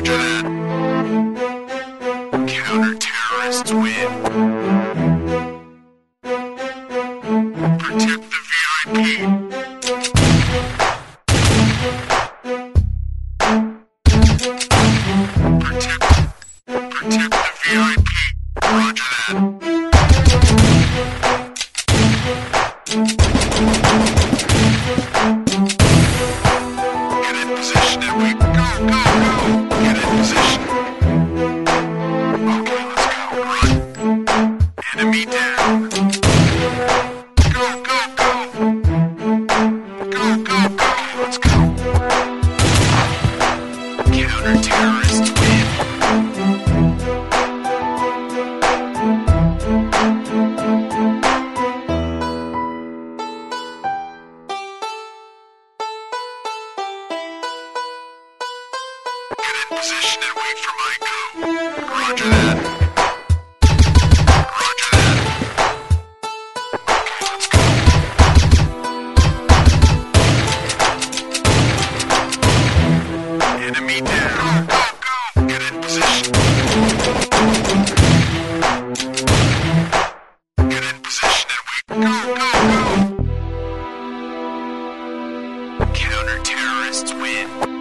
Roger that. Counter-terrorists win. Protect the VIP. Protect the VIP. Roger that. Get in position and we go. Get in position. Okay, let's go. Run. Enemy down. Go. Let's go. Counter-terrorists win. Position and wait for my go. Roger that. Roger that. Okay, let's go. Enemy down. Go. Get in position. Get in position and wait. Go. Counter-terrorists win.